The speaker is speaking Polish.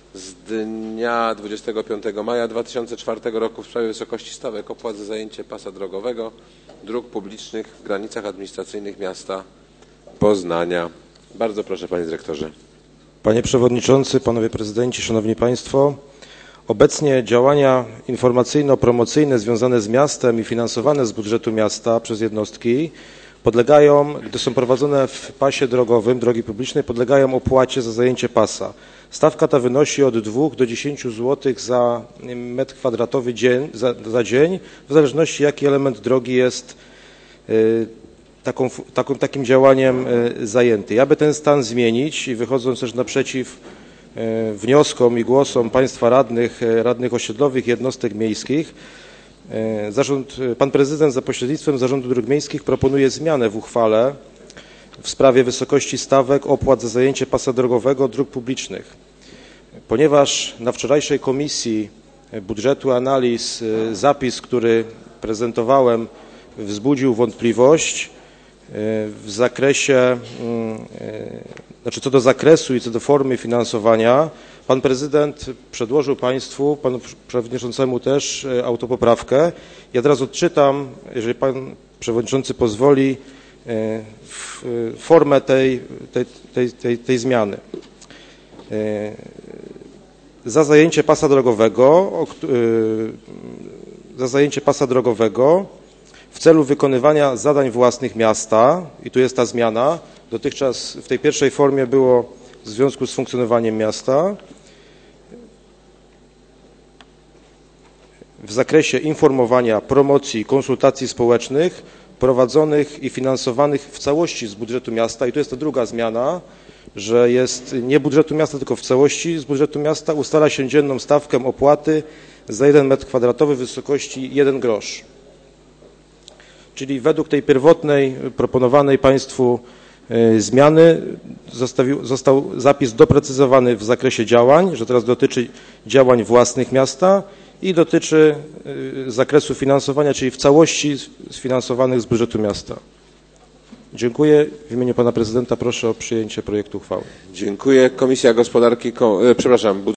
z dnia 25 maja 2004 roku w sprawie wysokości stawek opłat za zajęcie pasa drogowego dróg publicznych w granicach administracyjnych miasta Poznania. Bardzo proszę, panie dyrektorze. Panie Przewodniczący, Panowie Prezydenci, Szanowni Państwo. Obecnie działania informacyjno-promocyjne związane z miastem i finansowane z budżetu miasta przez jednostki podlegają, gdy są prowadzone w pasie drogowym drogi publicznej, podlegają opłacie za zajęcie pasa. Stawka ta wynosi od 2 do 10 zł za metr kwadratowy za dzień, w zależności jaki element drogi jest takim działaniem zajęty. Aby ten stan zmienić i wychodząc też naprzeciw wnioskom i głosom Państwa radnych osiedlowych jednostek miejskich, Pan Prezydent za pośrednictwem Zarządu Dróg Miejskich proponuje zmianę w uchwale w sprawie wysokości stawek opłat za zajęcie pasa drogowego dróg publicznych. Ponieważ na wczorajszej Komisji Budżetu Analiz zapis, który prezentowałem, wzbudził wątpliwość w zakresie, co do zakresu i co do formy finansowania, Pan Prezydent przedłożył Państwu, Panu Przewodniczącemu też, autopoprawkę. Ja teraz odczytam, jeżeli Pan Przewodniczący pozwoli, formę tej zmiany. Za zajęcie pasa drogowego w celu wykonywania zadań własnych miasta, i tu jest ta zmiana, dotychczas w tej pierwszej formie było w związku z funkcjonowaniem miasta, w zakresie informowania, promocji, konsultacji społecznych prowadzonych i finansowanych w całości z budżetu miasta, i to jest ta druga zmiana, że jest nie budżetu miasta, tylko w całości z budżetu miasta, ustala się dzienną stawkę opłaty za 1 metr kwadratowy w wysokości 1 grosz. Czyli według tej pierwotnej, proponowanej Państwu zmiany został zapis doprecyzowany w zakresie działań, że teraz dotyczy działań własnych miasta i dotyczy zakresu finansowania, czyli w całości sfinansowanych z budżetu miasta. Dziękuję. W imieniu Pana Prezydenta proszę o przyjęcie projektu uchwały. Dziękuję. Komisja Gospodarki,